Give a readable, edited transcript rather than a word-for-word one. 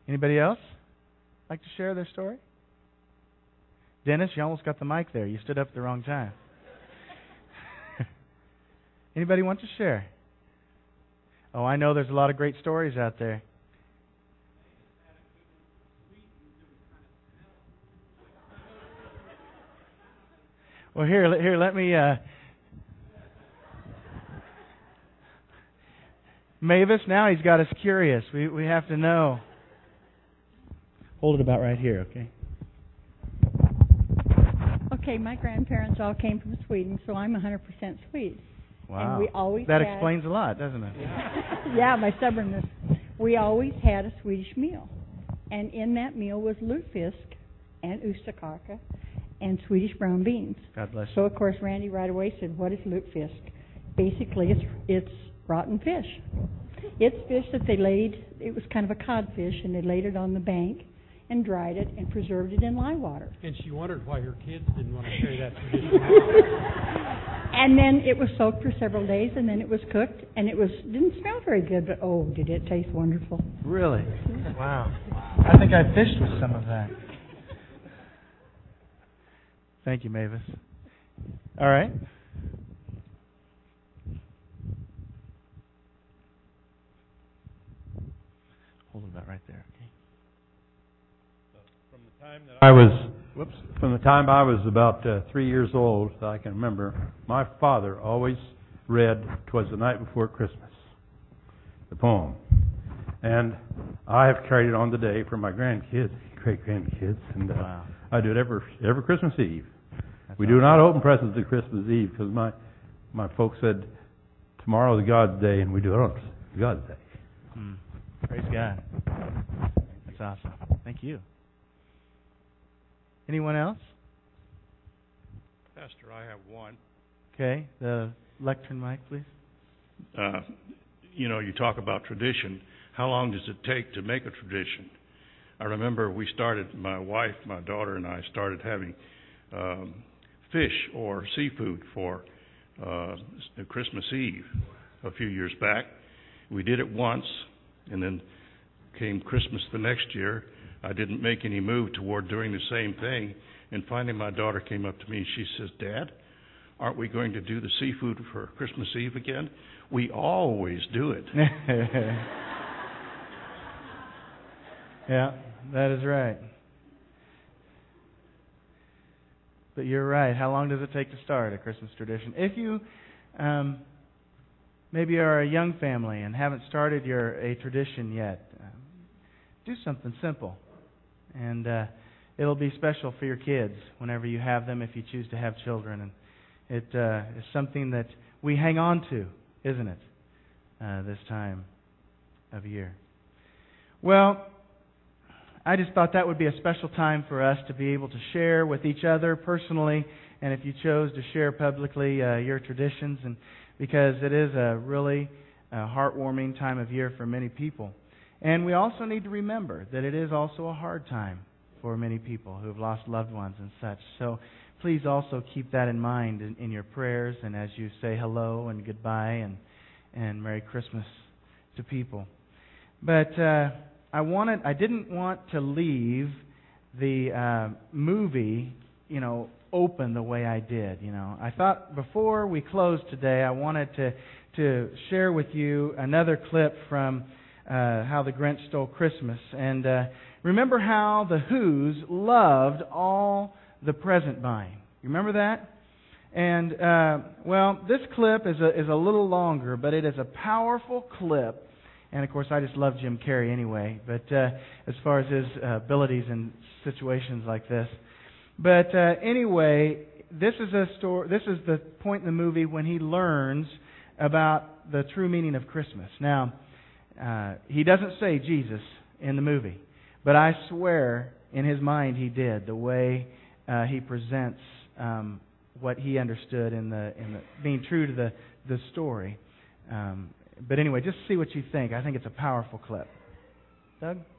Anybody else like to share their story? Dennis, you almost got the mic there. You stood up at the wrong time. Anybody want to share? Oh, I know there's a lot of great stories out there. Well, here, let me... Mavis, now he's got us curious. We have to know. Hold it about right here, okay? Okay, my grandparents all came from Sweden, so I'm 100% Swede. Wow. And we always that explains a lot, doesn't it? Yeah, my stubbornness. We always had a Swedish meal. And in that meal was lutefisk and oostekaka and Swedish brown beans. God bless you. So, of course, Randy right away said, what is lutefisk? Basically, it's rotten fish. It's fish that they laid, it was kind of a codfish, and they laid it on the bank and dried it and preserved it in lye water. And she wondered why her kids didn't want to carry that tradition. And then it was soaked for several days, and then it was cooked, and it didn't smell very good, but oh, did it taste wonderful. Really? Wow. I think I fished with some of that. Thank you, Mavis. All right. Hold it about right there, okay? From the time I was about 3 years old, I can remember, my father always read "'Twas the Night Before Christmas," the poem. And I have carried it on today for my grandkids, great-grandkids, and wow. I do it every Christmas Eve. That's We awesome. do not open presents at Christmas Eve because my folks said, tomorrow is God's day, and we do it on God's day. Praise God. That's awesome. Thank you. Anyone else? Pastor, I have one. Okay, the lectern mic, please. You talk about tradition. How long does it take to make a tradition? I remember my wife, my daughter, and I started having fish or seafood for Christmas Eve a few years back. We did it once, and then came Christmas the next year. I didn't make any move toward doing the same thing. And finally my daughter came up to me and she says, Dad, aren't we going to do the seafood for Christmas Eve again? We always do it. Yeah, that is right. But you're right. How long does it take to start a Christmas tradition? If you maybe are a young family and haven't started a tradition yet, do something simple. And it'll be special for your kids whenever you have them, if you choose to have children. And it is something that we hang on to, isn't it, this time of year? Well, I just thought that would be a special time for us to be able to share with each other personally, and if you chose to share publicly your traditions, and because it is a really heartwarming time of year for many people. And we also need to remember that it is also a hard time for many people who have lost loved ones and such. So please also keep that in mind in your prayers, and as you say hello and goodbye and Merry Christmas to people. But I didn't want to leave the movie, open the way I did. I thought before we close today, I wanted to share with you another clip from How the Grinch Stole Christmas. And remember how the Who's loved all the present buying. You remember that? And this clip is a little longer, but it is a powerful clip. And, of course, I just love Jim Carrey anyway, but as far as his abilities in situations like this. But anyway, this is the point in the movie when he learns about the true meaning of Christmas. Now, he doesn't say Jesus in the movie, but I swear in his mind he did, the way he presents what he understood in the being true to the story. But anyway, just see what you think. I think it's a powerful clip. Doug?